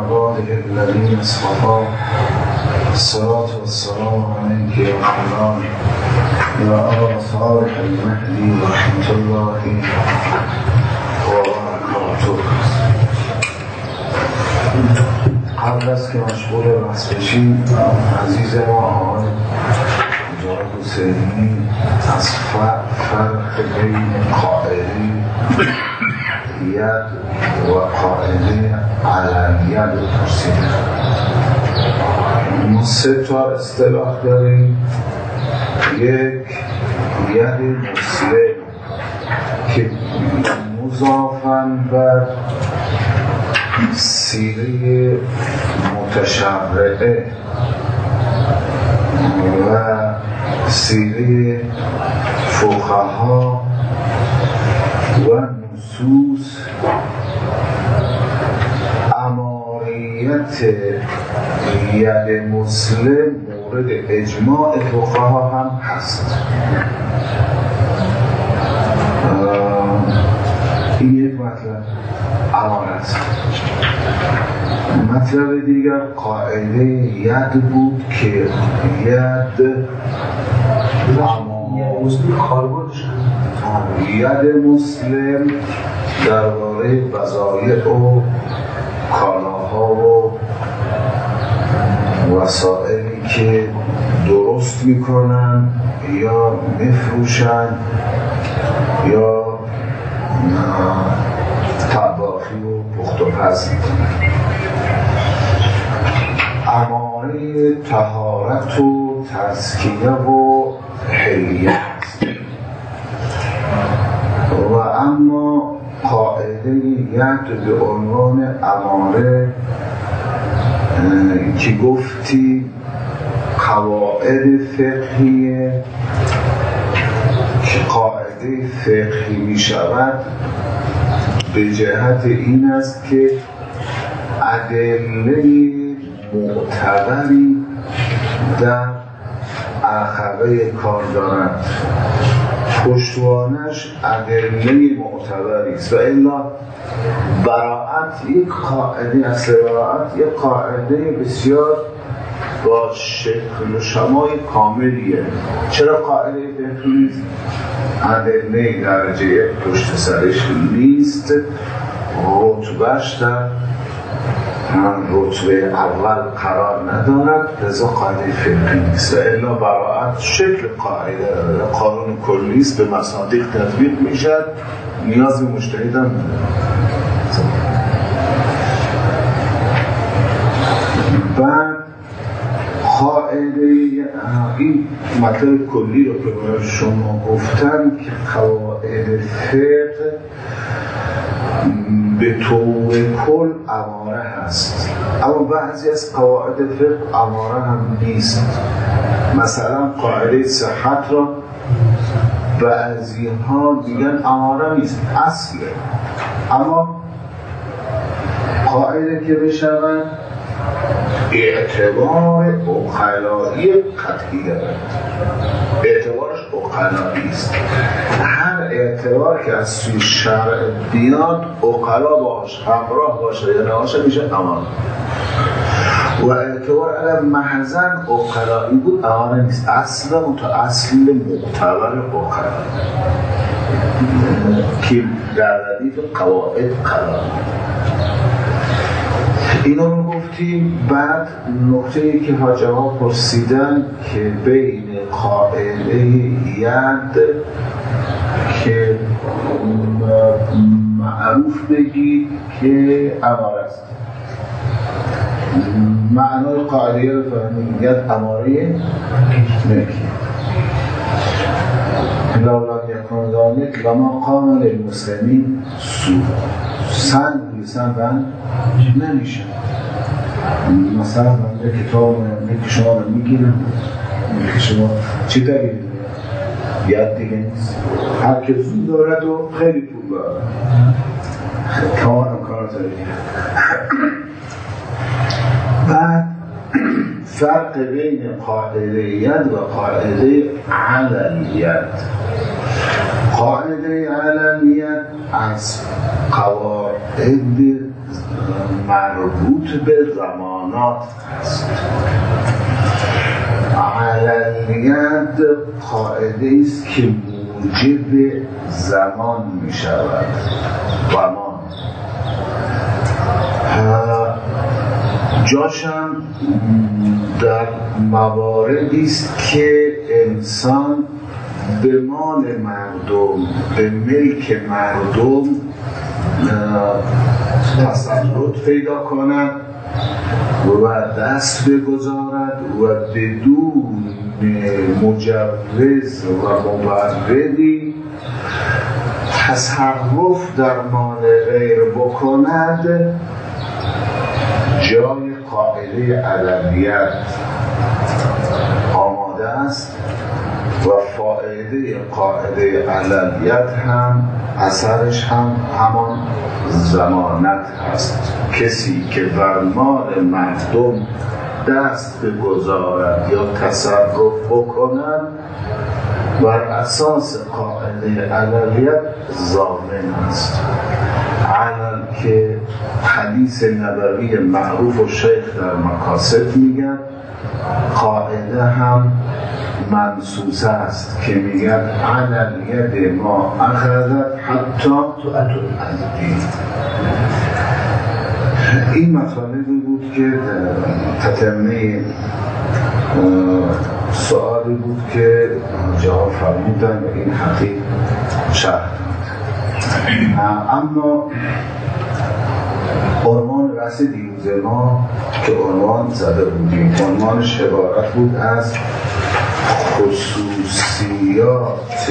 عباده الذين اصطفى الصلاة والسلام عليك يا فلان يا أبا صالح المهدي ورحمة الله وبركاته. قبل از که مشغول بحث بشیم، عزیز ما آقای مجاهد حسینی از فرق بین قاعده ید و قاعده علویت رو پرسیدن. ما سه تا اصطلاح داریم. یک، ید مسلم که مضافاً بر سیره متشرعه و سیره فقها و نصوص اماریت ید مسلم مورد اجماع فقها هم هست. این یک مطلب امانت. مطلب دیگر قاعده ید بود که ید مسلم درباره وظایف و کالاها و وسائلی که درست میکنن یا میفروشن یا طباخی و پخت و پز میکنن. اماره طهارت و تزکیه و حلیه است. و اما قاعده ید به عنوان اماره که گفتی قواعد فقهیه که قاعده فقهی می شود به جهت این است که ادله معتبری در عقبه کار دارند، پشتوانش ادله معتبری است. و الا براءت یک قاعده است. براءت یک قاعده بسیار با شکل و شمای کاملیه. چرا قاعده فقهی نیست؟ ادله درجه یک پشت سرش نیست، رتبهش در رتبه اول قرار ندارد، لذا قاعده فقهی نیست. و الا براءت شکل قاعده داره، قانون کلی است، به مصادیق تطبیق میشد، نیاز به مجتهد هم نداره. بعد قاعده این مطلب کلی رو که برای شما گفتم که قواعد فقه به طور کل اماره هست، اما بعضی از قواعد فقه اماره هم نیست. مثلا قاعده صحت را بعضی ها دیگن اماره نیست، اصله، اما قاعده که بشود اعتبار عقلایی قطعی دارد. اعتبارش عقلایی است. هر اعتبار که از سوی شرع بیاد عقلا باش همراه باشه یا نباشه میشه امان. و اعتبار علم محضن عقلایی بود امان نیست، اصل اصل معتبر عقلا که در ردیف قواعد قرار. اینو رو گفتیم. بعد نکته‌ای که حاجب‌ها پرسیدن که بین قاعده ید که معروف بگید که اماره است، معنای قاعده رو فهمید، ید اماره ملکی. لولا یکون ذالک لما قام للمسلمین سن بند نمیشه. مثلا من کتاب که شما رو میگیرم که شما چی دارید؟ ید دیگه نیست. هر که زود دارد و خیلی پول دارد کار دارید. بعد فرق بین قاعده ید و قاعده علویت. قاعده علویت از قواعد مربوط به زمانات است. عللیت قاعده است که موجب زمان می شود. زمان جاشم در مواردی است که انسان به مال مردم، به ملک مردم تسلط پیدا کند و دست بگذارد و بدون مجوز و مبرری تصرف در مال غیر بکند، جای قاعده علویت آماده است و فائده قاعده علویت هم اثرش هم همان ضمانت هست. کسی که بر مال مردم دست بگذارد یا تصرف بکند بر اساس قاعده علویت ضامن است. علل که حدیث نبوی معروف و شیخ در مقاصد میگن، قاعده هم منصوص است که میگن علل ید ما اخذت حتی تؤدی. این مطالبی بود که تتمه سوالی بود که جواب فرمودن و این حقیق شرح داد. اما عنوان بحث دیروز ما که عنوان زده بودیم، عنوانش عبارت بود از خصوصیات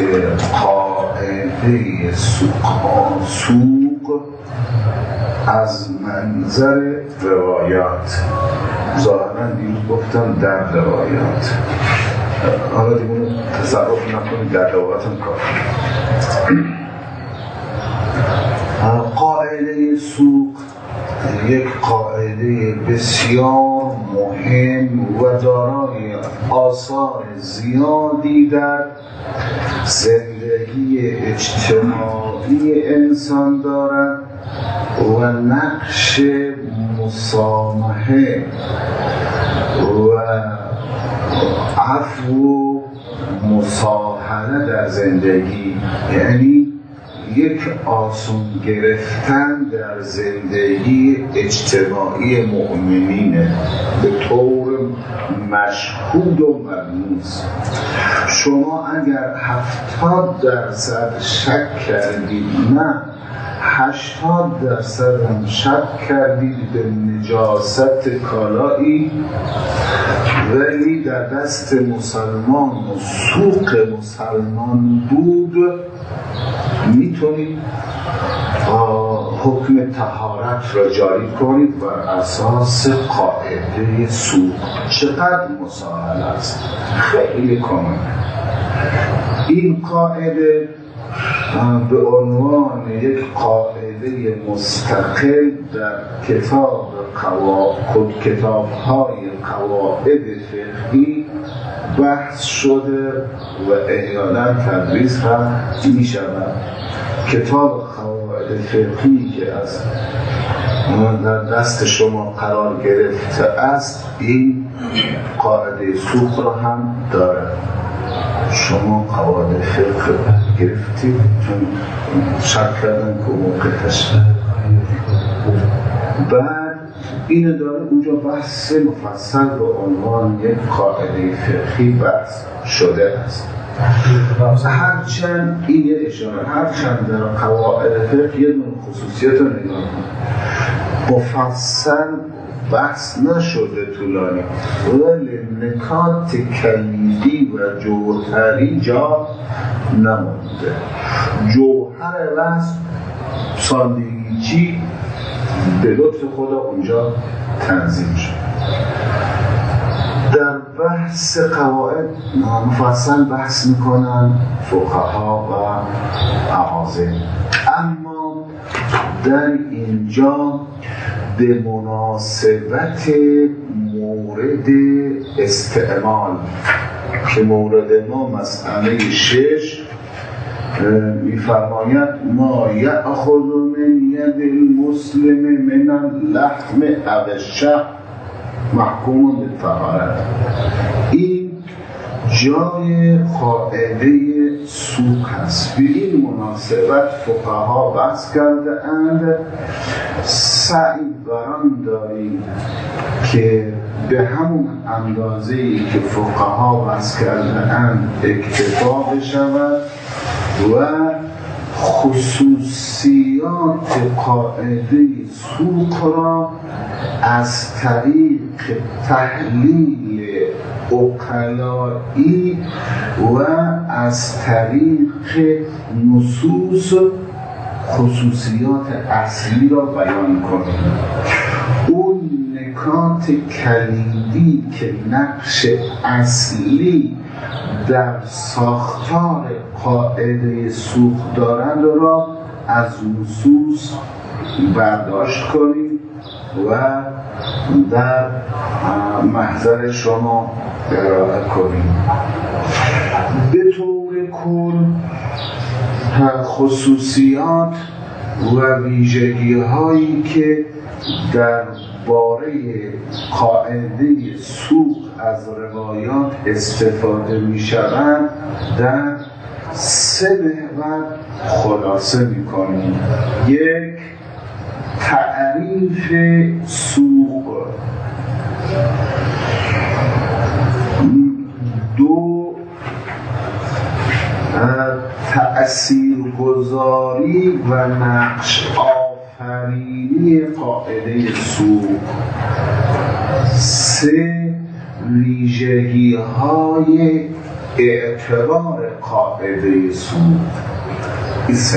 قاعده سوق از منظر روایات. ظاهرا دیروز گفتم در روایات، حالا دیگه تصرف نکنید، در روایات هم کار. قاعده سوق یک قاعده بسیار مهم و دارای آثار زیادی در زندگی اجتماعی انسان دارد و نقش مسامحه و عفو و مصاحبه در زندگی، یعنی یک آسون گرفتن در زندگی اجتماعی مؤمنینه به طور مشهود و ملموس. شما اگر 70% شک کردید، نه 80% هم شک کردید به نجاست کالایی، ولی در دست مسلمان و سوق مسلمان بود، میتونید حکم طهارت را جاری کنید بر اساس قاعده سوق. چقدر مسائل است، خیلی کامل. این قاعده به عنوان یک قاعده مستقل در کتاب‌های قواعد فقهی بحث شده و احیانا تدریس هم می شود. کتاب قواعد فقهی که از در دست شما قرار گرفته است، این قاعده سوق را هم دارد. شما قواعد فقه گرفتید چون شک کردن که موقع تشکیل. بعد این داره اونجا بحث مفصل به عنوان یک قاعده فقهی بحث شده است. هرچند این یه اشاره، هرچند در قواعد فقه یه نوع خصوصیت رو نگاه کنید مفصل بحث نشده طولانی، ولی نکات کلیدی و جوهری جا نمونده. جوهر بحث ساندویچی به لطف خدا اونجا تنظیم شد. در بحث قواعد مفصل بحث میکنن فقها و اعاظم، اما در اینجا به مناسبت مورد استعمال که مورد ما مسئله 6 میفرماید ما یأخذ من ید المسلم من اللحم او الشحم محکوم بالطهارت. این جای قاعده سوق هست. به این مناسبت فقها بحث کرده اند سعی بران داریم که به همون اندازه‌ای که فقها بحث کرده اند اکتفا بشود و خصوصیات قاعده سوق را از طریق تحلیل عقلایی و از طریق نصوص خصوصیات اصلی را بیان کنیم. اون نکات کلیدی که نقش اصلی در ساختار قاعده سوق دارند را از نصوص برداشت کنیم و در محضر شما ارائه کنیم. به طور کل خصوصیات و ویژگی هایی که در باره قاعده سوق از روایات استفاده می شوند در 3 محور خلاصه می کنیم. 1. تعریف سوق. 2. تأثیرگذاری و نقش آفرینی قاعده سوق. 3. ویژگی های اعتبار قاعده سوق. این 3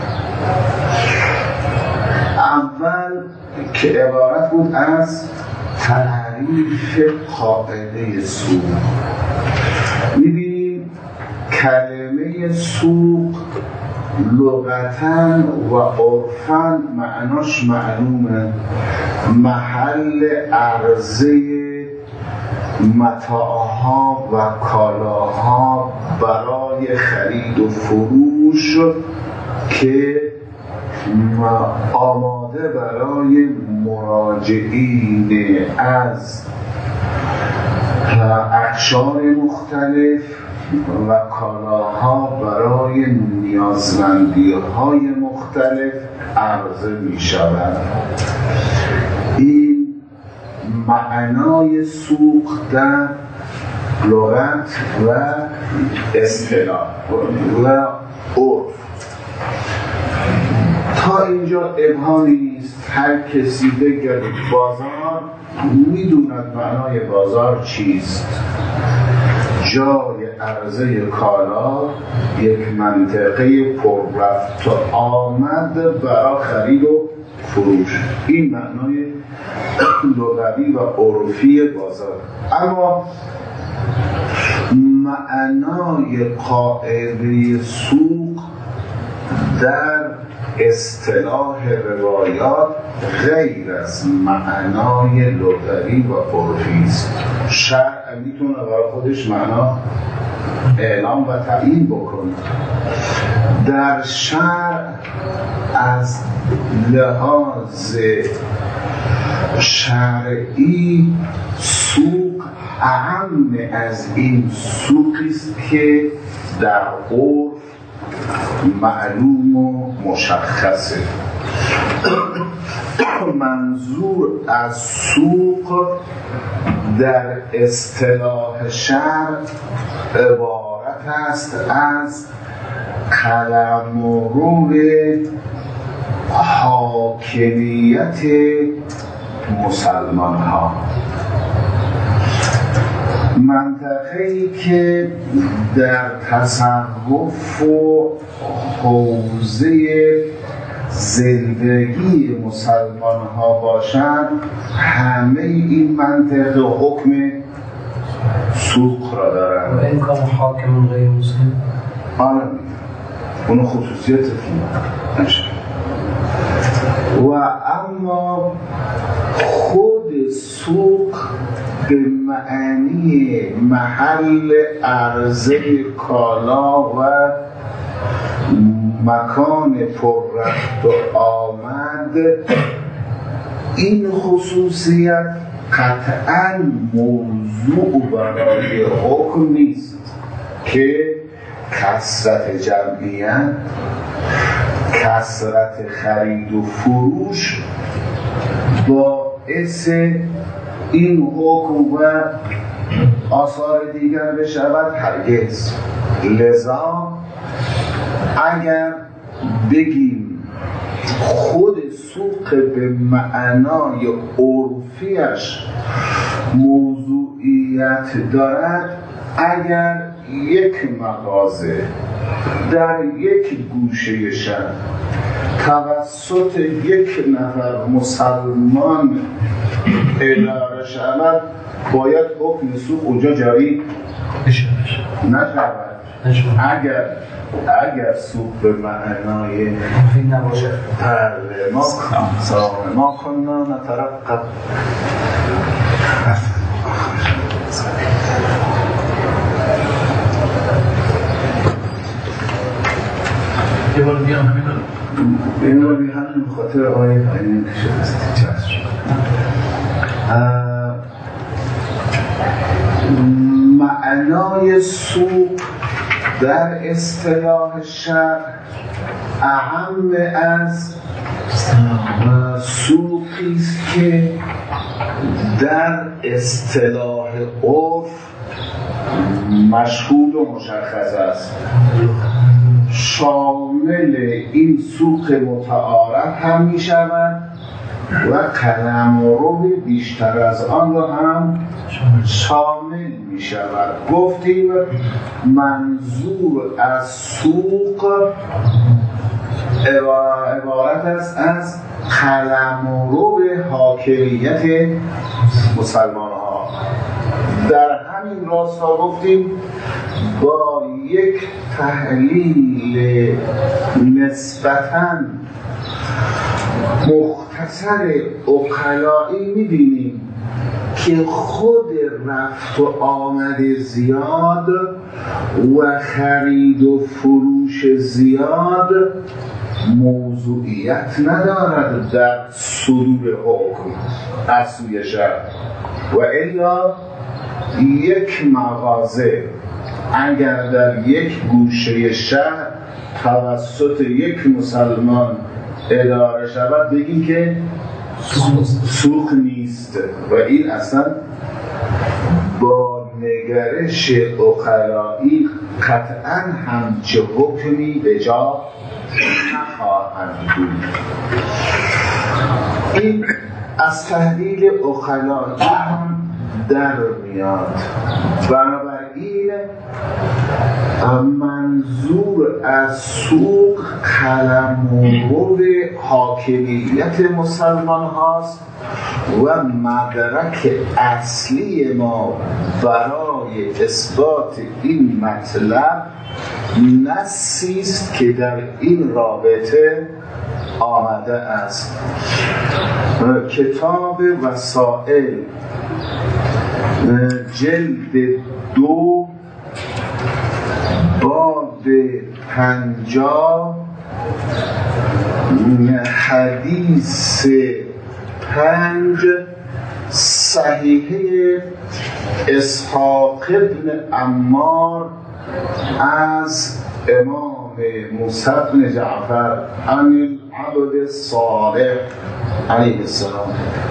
اول که عبارت بود از تعریف قاعده سوق. می‌بینیم کلمه سوق لغتاً و عرفاً معناش معلومه، محل عرضه متاعها و کالاها برای خرید و فروش که آماده برای مراجعین از اقشار مختلف و کالاها برای نیازمندی های مختلف عرضه می شود. این معنای سوق در لغت و اصطلاح و عرف. تا اینجا ابهامی نیست. هر کسی بگه بازار میدوند معنای بازار چیست. جای عرضه کالا، یک منطقه پر رفت و آمد برای خرید و فروش. این معنای لغوی و عرفی بازار. اما معنای قاعده سوق در اصطلاح روایات غیر از معنای لغوی و عرفی است. شرع میتونه برای خودش معنا اعلام و تعیین بکنه. در شرع از لحاظ شرعی سوق اهم از این سوقی است که در عرف معلوم و مشخصه. منظور از سوق در اصطلاح شرع عبارت است از قلمرو حاکمیت مسلمان ها. منطقه‌ای که در تصرف و حوزه زندگی مسلمان ها باشند، همه این منطقه حکم سوق را دارند. و امکان حاکم غیر مسلم آره اونو خصوصیت نشه. و اما خود سوق به معنی محل عرضه کالا و مکان پر رفت و آمد، این خصوصیت قطعاً موضوع برای حکم نیست که کثرت جمعیت، کثرت خرید و فروش باعث این حکم و آثار دیگر بشود، هرگز. لذا اگر بگیم خود سوق به معنای عرفیش موضوعیت دارد، اگر یک مغازه در یک گوشه شهر توسط یک نفر مسلمان اداره شود، باید حکم سوق اونجا جاری نشود. اگر سوق به معنای نباشد. ما کننا نترقب. یه بار دیگه همین همین خاطر آقای پایین کشه معنای سوق در اصطلاح شرع اهم از سوقی است که در اصطلاح عرف مشهود و مشخص است. شامل این سوق متعارف هم می شود و قلمرو بیشتر از آن را هم شامل می شود. گفتیم منظور از سوق عبارت است از قلمرو حاکمیت مسلمان ها. در همین راستا گفتیم با یک تحلیل نسبتاً مختصر عقلایی می‌بینیم که خود رفت و آمد زیاد و خرید و فروش زیاد موضوعیت ندارد در صدور حکم از سوی شرع. و الا یک مغازه اگر در یک گوشه شهر توسط یک مسلمان اداره شود، بگیم که سوق نیست و این اصلا با نگرش عقلایی قطعا همچه حکمی به جا نخواهند بود. این از تحلیل عقلایی هم در میاد. بنابراین منظور از سوق قلمرو حاکمیت مسلمان هاست و مدرک اصلی ما برای اثبات این مطلب نصی است که در این رابطه آمده است. کتاب وسائل جلد 2 باب 50 حدیث 5 صحیحه اسحاق ابن عمار از امام موسی بن جعفر عن العبد الصالح علیه السلام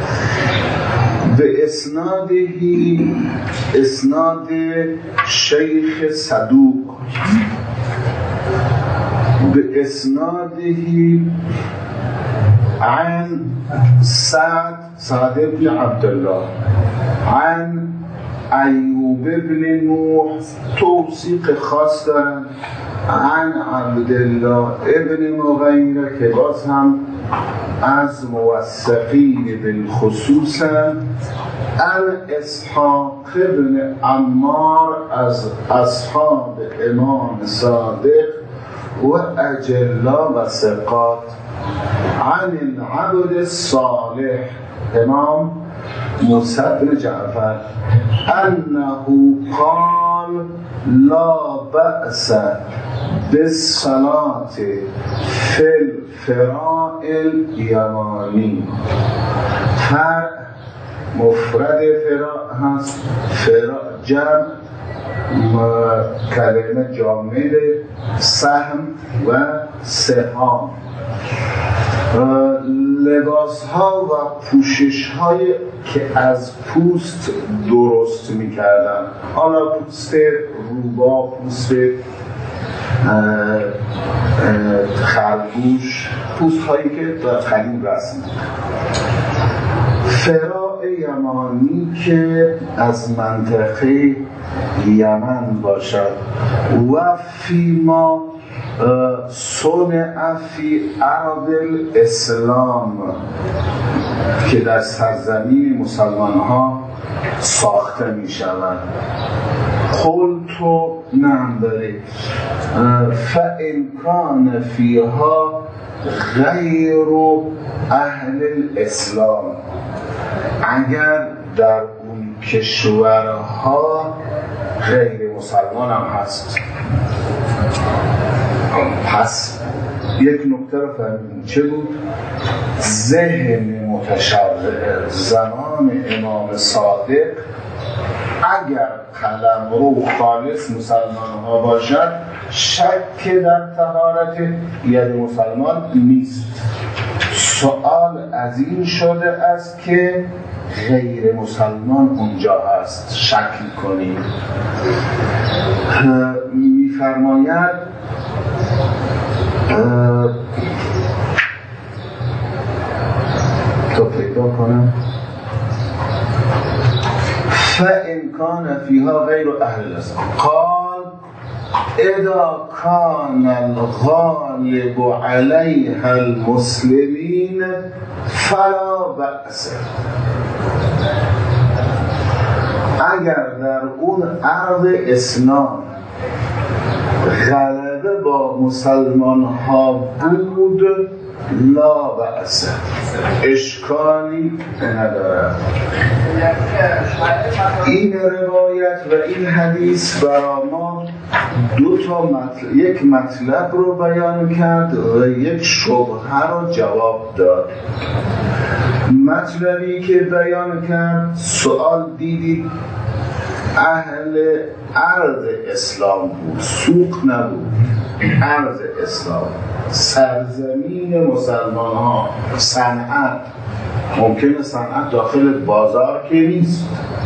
به اسناد شیخ صدوق به اسناده عن سعد بن عبدالله عن ایوب بن نوح، توثیق خاص دارن، عن عبدالله ابن مغیره که باز هم از موثقین بالخصوص، عن اسحاق بن عمار از اصحاب امام صادق و اجلا و ثقات، عن العبد الصالح امام موسی بن جعفر انه قال لا بأس به صلات فل فرائل یمانی. فرع مفرد فرع هست، جمع کلمه جامد سهم و سهام. لباس ها و پوشش های که از پوست درست می کردن، حالا پوست روبا، پوست خرگوش، پوست هایی که در قدیم رسم. فراء یمانی که از منطقه یمن باشد. و فیما صنع فی ارض الاسلام که در سرزمین مسلمان ها ساخته می شود. قلتو نعم داره فإن فیها غیر اهل الاسلام، اگر در اون کشورها غیر مسلمان هم هست. پس یک نکته رو فهمیدیم چه بود؟ ذهن متشرع زمان امام صادق اگر قلمرو خالص مسلمان ها باشد شک در طهارت ید مسلمان نیست. سوال از این شده است که غیر مسلمان اونجا هست، شک کنید. میفرماید تو پیدا کنم فإن كان فيها غير أهل الإسلام قال إذا كان الغالب عليها المسلمين فلا بأس. اگر در اون ارض اسلام غلبه با مسلمان ها بود لا بأس، اشکالی ندارد. این روایت و این حدیث برای ما یک مطلب رو بیان کرد و یک شبهه رو جواب داد. مطلبی که بیان کرد، سوال دیدید اهل ارض اسلام بود، سوق نبود، ارض اسلام، سرزمین مسلمان ها. صنعت ممکنه صنعت داخل بازار که نیست.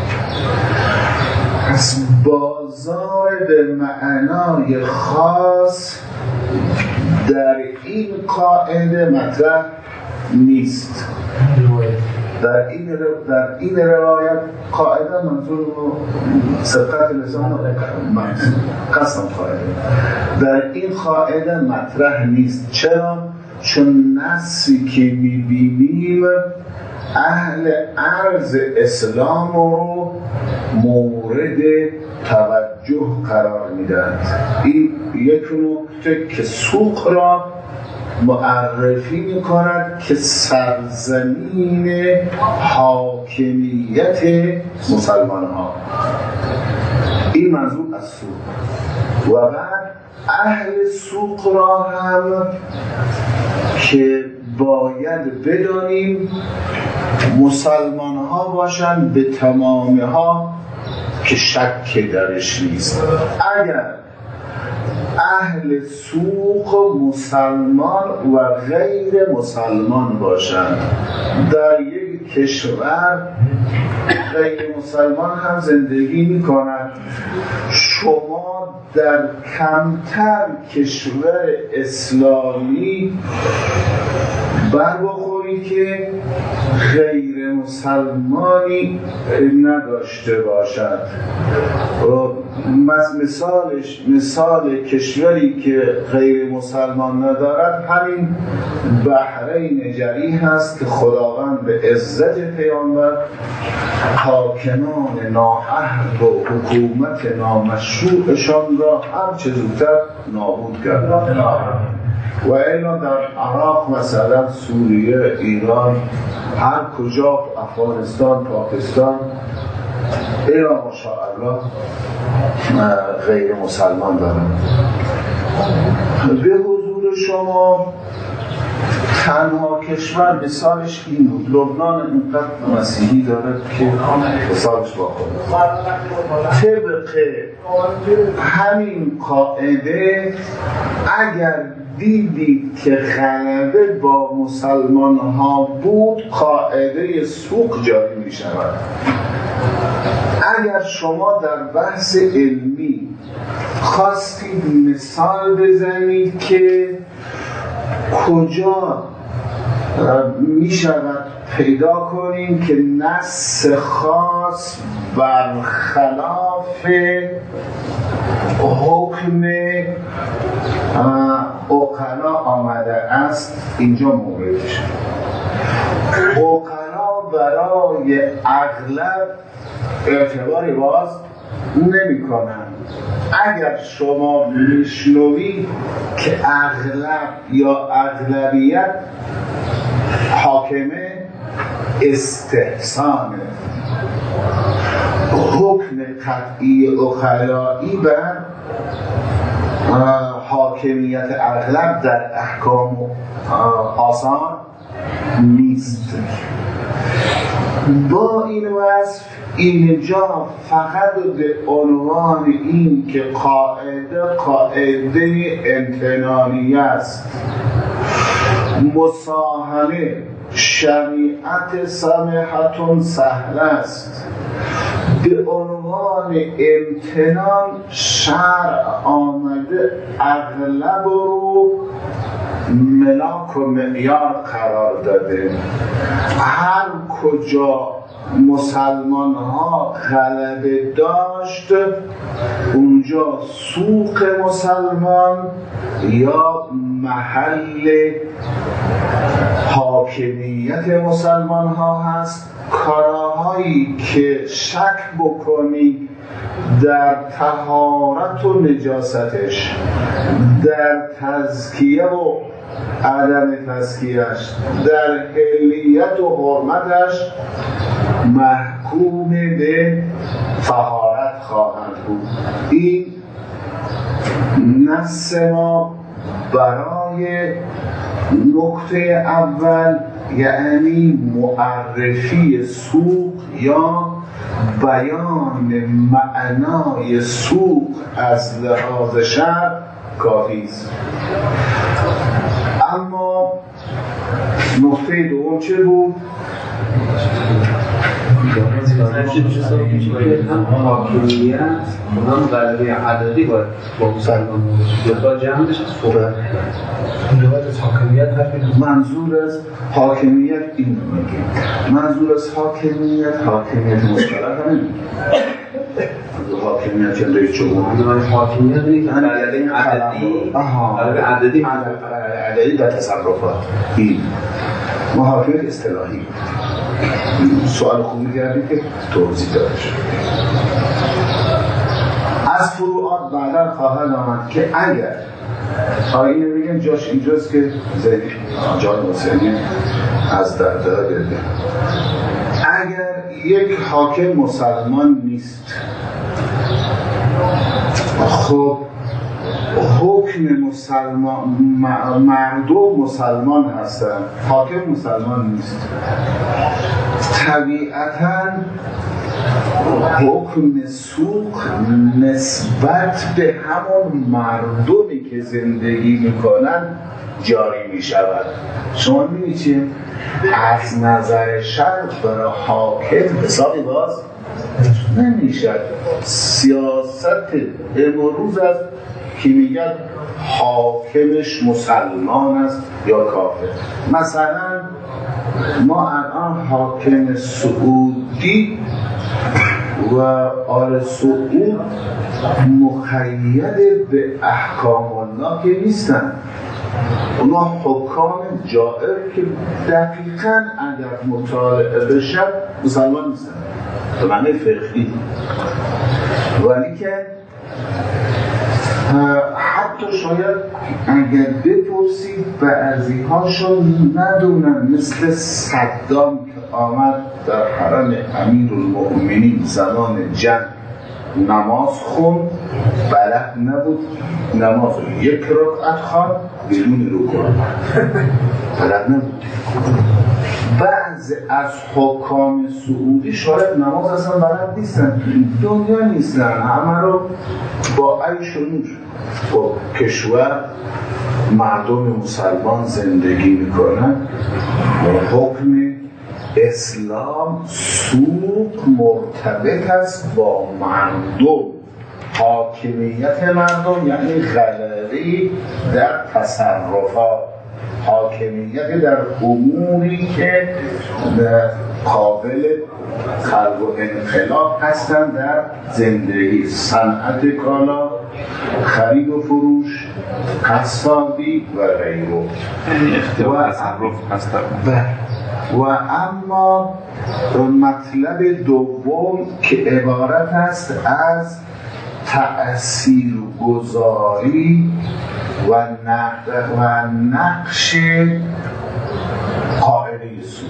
پس بازار به معنای خاص در این قاعده مطرح نیست. در این روایت قاعده منظور سبقت لسان قسم قاعده در این قاعده مطرح نیست. چرا؟ چون نصی که میبینیم اهل ارض اسلام رو مورد توجه قرار میدن. این یک نکته که سوق را معرفی میکند که سرزمین حاکمیت مسلمان ها. این منظور از سوق. و بعد اهل سوق را هم که باید بدانیم مسلمان ها باشند به تمامی ها که شک درش نیست. اگر اهل سوق مسلمان و غیر مسلمان باشند، در یک کشور غیر مسلمان هم زندگی میکنند، شما در کمتر کشور اسلامی بر بخوری که غیر مسلمانی نداشته باشد. مثال کشوری که غیر مسلمان ندارد همین بحرین جری هست که خداوند به عزت پیامبر حاکمان نااهل و حکومت نامشروعشان را هر چه زودتر نابود کرد. و الا در عراق مثلا، سوریه، ایران، هر کجا، افغانستان، پاکستان، ایران ماشاءالله غیر مسلمان دارن. به حضور شما تنها کشور مثالش این بود. لبنان اینقدر مسیحی داره که مثالش با خود طبق همین قاعده اگر دیدید که غلبه با مسلمان ها بود قاعده سوق جاری می شود. اگر شما در بحث علمی خواستید مثال بزنید که کجا می شود پیدا کنیم که نص خاص برخلاف حکم عقلا آمده است، اینجا موردش. عقلا برای اغلب اعتباری باز نمی کنند. اگر شما میشنوید که اغلب یا اغلبیت حاکمه استحسانه، حکم قطعی اخلائی بر حاکمیت اغلب در احکام آسان نیست. با این وصف اینجا فقط به عنوان این که قاعده امتنانی است، مساهمه شریعت سمحتون سهل است، به عنوان امتنان شرع آمده اغلب رو ملاک و معیار قرار داده. هر کجا مسلمان ها غلبه داشت اونجا سوق مسلمان یا محل حاکمیت مسلمان ها هست. کارهایی که شک بکنی در طهارت و نجاستش، در تزکیه و عدم تزکیهش، در حلیت و حرمتش محکوم به طهارت خواهند بود. این نص ما برای نکته اول، یعنی معرفی سوق یا بیان معنای سوق از لحاظ شرع کافی است. اما نکته دوم چه بود؟ حاکمیت هم غلبه عددی باید با مسلمان با جمعش از فوقه منظور از حاکمیت این میگیم. منظور از حاکمیت مشکلات هم حاکمیت که رئیس جمهور حاکمیت نیست، غلبه عددی در تصرفات. این محاکمیت اصطلاحی. سوال خوبی کردید که توضیح داده شد. از فروعات بعدا خواهد آمد که اگر اینو بگم جاش اینجاست که جان حسینی از دردها بده، اگر یک حاکم مسلمان نیست، خب حکم مسلمان، مردم مسلمان هستن، حاکم مسلمان نیست، طبیعتاً حکم سوق نسبت به همون مردمی که زندگی میکنن جاری میشود. شما میبینید از نظر شرع برای حاکم حسابی باز نمیشد. سیاست امروز از که میگن حاکمش مسلمان است یا کافر. مثلا ما الان حاکم سعودی و آل سعود مقید به احکام الله که نیستن. اونا حکام جائر که دقیقاً اگر مطالعه بشه مسلمان نیستن به معنی فقهی، ولی که حتی شاید اگر بپرسید بعضی هاشون ندونن، مثل صدام که آمد در حرم امیرالمؤمنین زمان جنگ نماز خون، بلد نبود نماز یک رکعت خواند بدون رکوع، بلد نبود. بعض از حکام سعودی شاید نماز اصلا بلد نیستن، دنیا نیستن، همه رو با عیش و نوش با کشور مردم مسلمان زندگی میکنن با حکم اسلام. سوق مرتبط است با مردم، حاکمیت مردم یعنی غلبه در تصرفات، حاکمیت در اموری که قابل خلق و انقلاب هستند در زندگی، صنعت کالا، خرید و فروش، قصابی و غیره. اختیار تصرف هست. و اما مطلب دوم که عبارت است از تأثیرگذاری و نقش قاعده سود.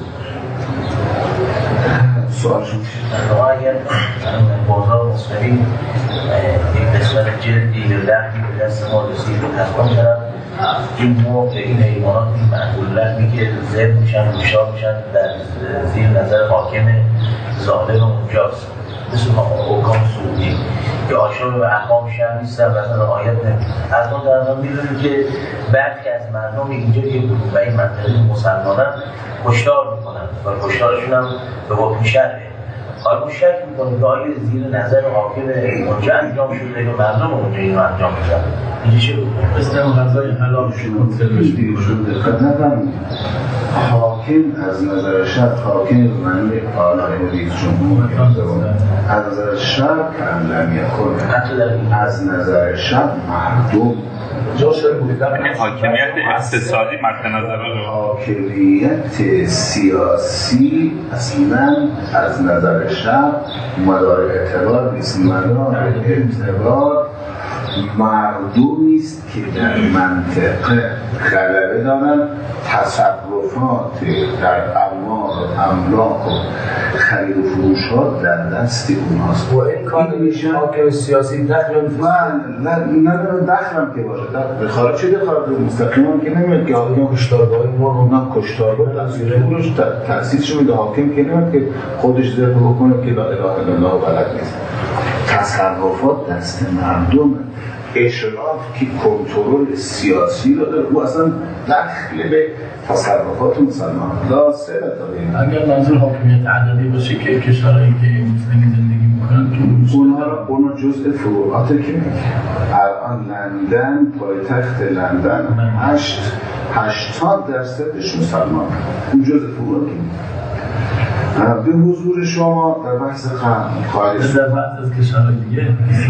سوال شد اگر بازار مستقیم یک قسمت جلدی یا لحمی به دست ما رسید و تقوام دارم این موقع این حیوانات این معقول لحمی که زب میشن گوشاب میشن در زیر نظر حاکم ظالم اونجاست مثل حکام سعودی که آشار و احکام شهر نیستن و اصلا رعایت نمی‌کنن. از ما در نظر می‌دونیم که برخی از مردم اینجا که و این منطقه مسلمانان کشتار میکنن و کشتارشون هم به حکم شهره. حالا شک میکنیم که آیا زیر نظر حاکم اونجا انجام شده یا مردم اونجا اینو انجام میدن. اینجا چه بود؟ مثل غذای حلال شده خدمتم حاکم از نظر شرق، حاکم معنی آلای رئیس جمهور از نظر شرق کلم یکن، از نظر شرق مردم حاکمیت اقتصادی مد نظر رو، حاکمیت سیاسی اصلا از نظر شرق مدار اعتبار نیست. مدار اعتبار مردمی است که در منطقه غلبه دارن، تصرفات در اموال و املاک و خرید و فروشات در دست اوناست. و این کار میشه حاکم سیاسی دخل نه دخلم که باشه، به خارج چه دخل مستقیما که نمیاد که حاکم کشتارگاه ما رو نه کشتارگاه تأسیسش میده، حاکم که نمیاد که خودش ذبح بکنه که لا اله الا الله بلد نیست. تصرفات دست مردمه. اشراف که کنترل سیاسی رو داره، او اصلا دخل به تصرفات مسلمان لا صلة به. اگر منظور حاکمیت عددی باشه که کشورهایی که مسلمانی زندگی میکنن اونها جزء فروعات که میگه. الان لندن، پایتخت لندن 80% مسلمان، اون جزء فروعات که میگه. به حضور شما در بحث خواهش در بحث از کشورهای دیگه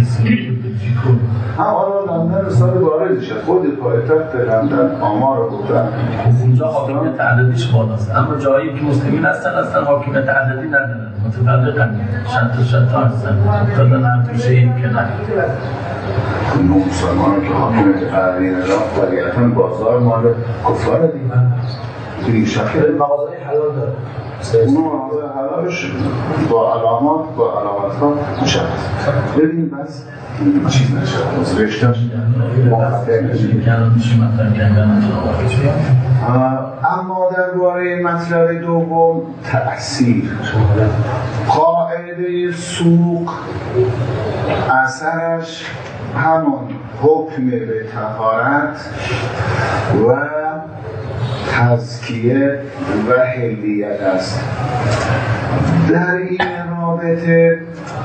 آنها لندن سال واردشه، خود پایتخت لندن آمار رو بودن اونجا حاکمیت عددیش بالاست، اما جایی که مسلمین هستن حاکمیت عددی ندارن، متفرقن، شتا هستن تا در هم توشه این که نه مسلمان که حاکمیت عددی ندارن طبیعتا بازار مال کفار دیگه شکل مغازه حلال داره، اونو مغازه حلالش با علامت ها مشخص. ببینیم بس چیز نشد رشتهش مقطع نشد. اما درباره مطلب دوم تأثیر قاعده سوق اثرش همان حکم به طهارت و تزکیه و حلیت است. در این رابطه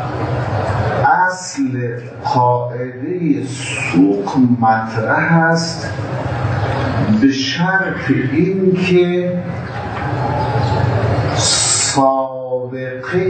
اصل قاعده سوق مطرح است به شرط اینکه سابقه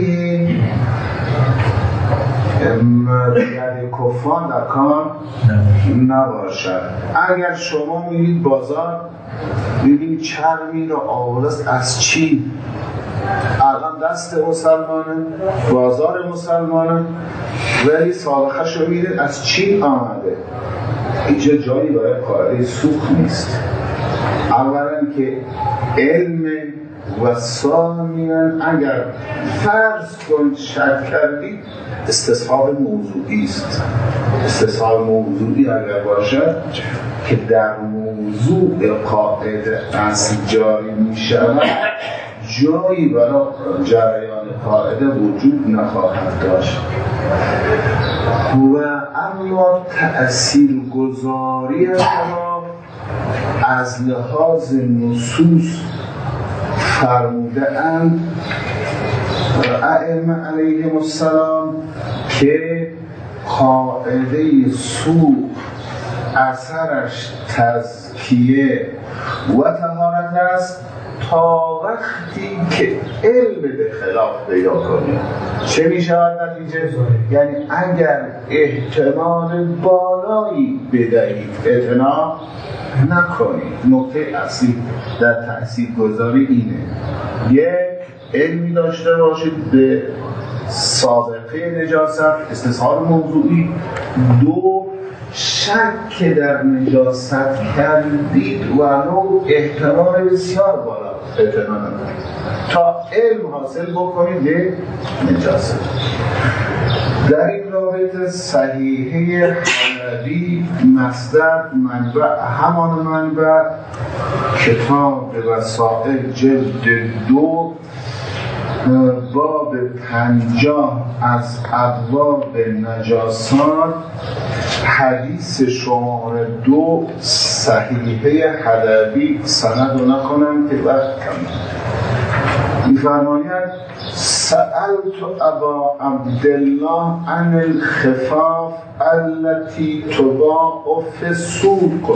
یعنی کفان در کار نباشد. اگر شما میرید بازار ببینید چرمی رو آورده از چین، الان دست مسلمانه، بازار مسلمانه، ولی سابقه شو میره از چین آمده. اینجا جایی برای قاعده سوق نیست. اولا که علم و ثانیاً اگر فرض کن شک کردید استصحاب موضوعی است. استصحاب موضوعی اگر باشد که در موضوع قاعده اصل جاری می شود جایی برای جریان قاعده وجود نخواهد داشت و اما تأثیرگذاری ما از لحاظ نصوص فرموده اند ائمه علیهم السلام که قاعده سوء اثرش تزکیه و طهارت است تا وقتی که علم به خلاف پیدا کنیم. چه می شود نتیجه؟ یعنی اگر احتمال بالایی بدهید اعتنا نکنید. نکته اصلی در تأثیرگذاری اینه: یک، علمی داشته باشید به سابقه نجاست، استصحاب موضوعی. دو، شک در نجاست کردید و نوع احتمال بسیار بالا اعتنا نکنید تا علم حاصل بکنید به نجاست. در این رابطه صحیحه حلبی مصدر منبع همان منبع کتاب وسائل جلد 2 باب 50 از ابواب نجاسات حدیث شماره 2 صحیحه حلبی سند رو نکنم که وقت کم می‌فرماید سألت ابا عبدالله عن الخفاف التي تباع في السوق.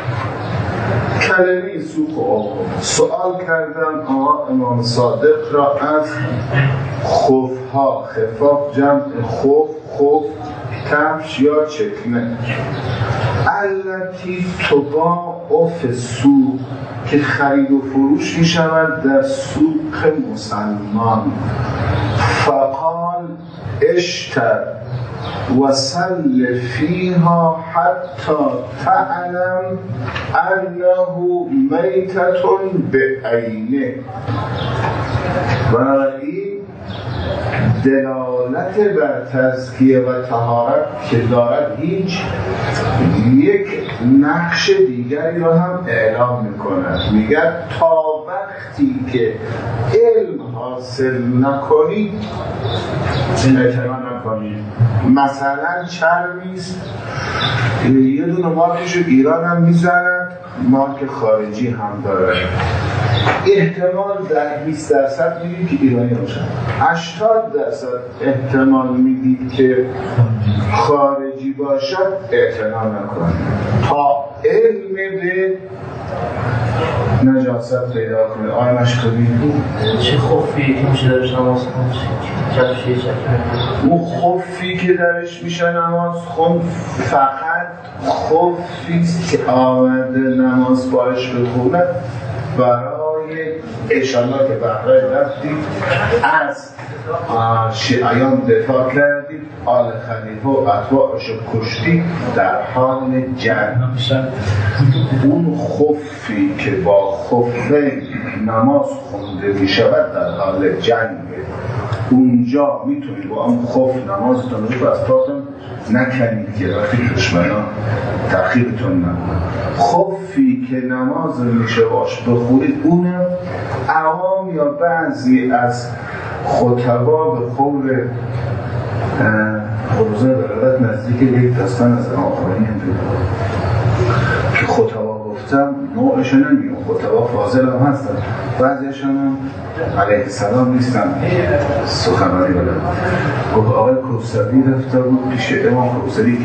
کلمه سوق و سؤال کردم آقا امام صادق را از خفها. خفاف جمع خف کفش یا چکمه. التی تباع فی السوق که خرید و فروش می شود در سوق مسلمان. فقال اشتر و سل فیها حتی تعلم انه میتتون بعینه. بنابراین دلالت بر تزکیه و طهارت که دارد هیچ یک نقش دیگری را هم اعلام می‌کند. میگه تا وقتی که علم حاصل نکنید اعتنا نکنید. مثلا چرمیست یه دونه مارکشو ایران هم میزند، مارک خارجی هم داره، احتمال در 20% میدید که ایرانی باشن، 80% احتمال میدید که خارجی باشد، اعتنا نکنید تا علم به نجاست پیدا کنید. آقای مشکلی چه خفی که میشه درش نماز خون؟ کفشی چکمه؟ اون خفی که درش میشه نماز خون فقط خفیست که آمده نماز باش بخونه برای اشالله که بحرای رفتید از شیعیان دفاع کردید، آل خلیفه و اتباعش کشتید در حال جنگ. اون خفی که با خفه نماز خونده می شود در حال جنگ، اونجا میتونید با اون خف نمازتون رو از پاتون نکنید که وقتی دشمنان تأخیرتون نکنید. خفی که نماز میشه باش بخورید، اونم عوام یا بعضی از خطبا به قول خروزه برادت نزدیک یک داستان از آخرین که خطبا گفتم نوعشون نمیگم، خطبا فاضل هم هستن، بعضیشون هم علیه السلام نیستن سخنرانی بلد. گفت آقای کوثری رفته بود پیش امام کوثری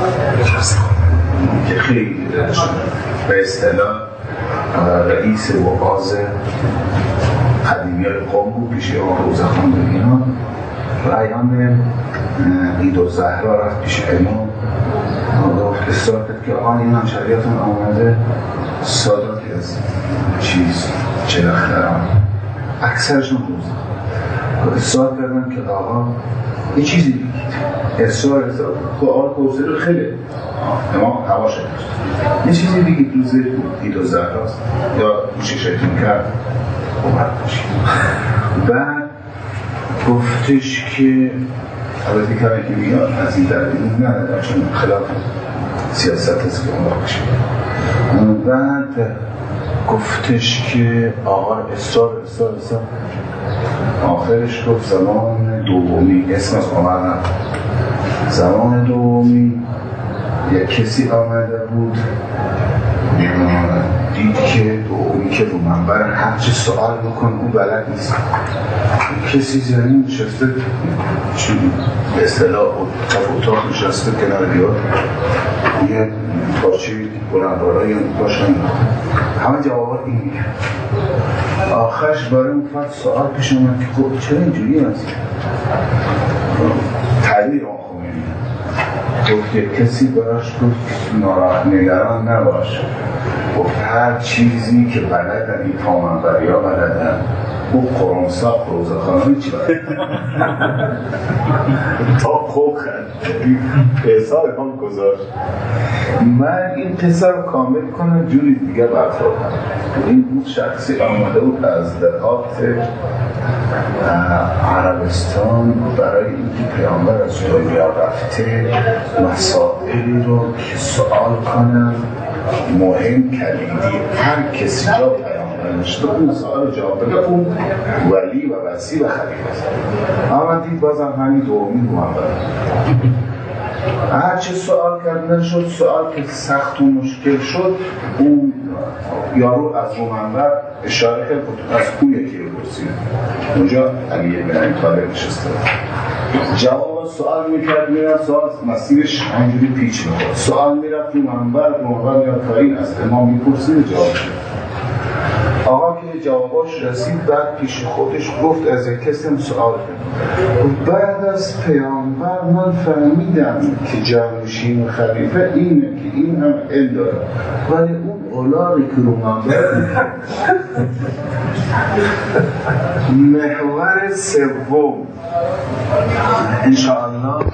که خیلی به اصطلاح رئیس وعاظ قدیمی قوم بود، پیش امام روزخان بگینا و ایام عید الزهرا رفت پیش امام گفت اصرار کرد که آقا این هم شریعتون آمده ساداتی از چیز چرختران اکثرشون روزه اصرار کردن که آقا یه چیزی بگید. اصرار که آقا کوثری خیلی امام هوا شد یه چیزی بگید روز عید الزهراست یا میشه شیطون کرد حکومت باشیم. بعد گفتش که البته کاری که میاد از این دلیل نداره چون خلاف سیاست است که اون باشه. بعد گفتش که آقا اصرار آخرش گفت زمان دومی، اسم از آمدن زمان دومی یک کسی آمده بود دید که دومی که رو منبر هرچی سوال بکن او بلد نیست. کسی زنی نشسته به اصطلاح اتاق نشسته کنار دیوار یه پارچه بلندبالا یا باشن همه جوابات این میگه. آخرش برای اون فرد سوال پیش اومد که خب چرا اینجوری هستی؟ تعبیر آن خمینی گفت یک کسی براش گفت نگران نباش، گفت هر چیزی که بلدن این پامنبری ها بلدن او قرآنساق روزخانه چی بلدن تا خوب حساب هم گذاشت. من این قصه رو کامل کنم جوری دیگه برخوردم. این بود شخصی آمده بود از دهات عربستان برای اینکه پیامبر از دنیا رفته مسائلی رو که سوال کنم مهم کلیدی هر کسی جا پیامبر نشته اون سوال جواب بده اون ولی و وصی و خلیفه است. اما دید بازم همین دومی محمد هر چه سوال کردن شد سوال که سخت و مشکل شد اون یارو از منبر اشاره کرد از اون یکی رو پرسید اونجا علی بن ابی طالب نشسته جواب سوال میکرد میرفت سوال مسیرش همینجوری پیچ میخورد سوال میرفت رو منبر میاد پایین از امام میپرسید جواب شد. آقا که جواباش رسید بعد پیش خودش گفت از کسی هم سوال کرد بعد از پیامبر من فهمیدم که جانشین خلیفه اینه که این هم علم داره ولی اون اولاقی که رو منبر محور سوم انشاءالله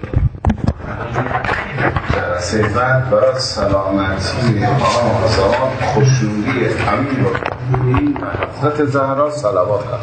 جلسه بعد برای سلامتی آقا محاسبات خوشنودی امین و حضرت زهرا صلوات کنم.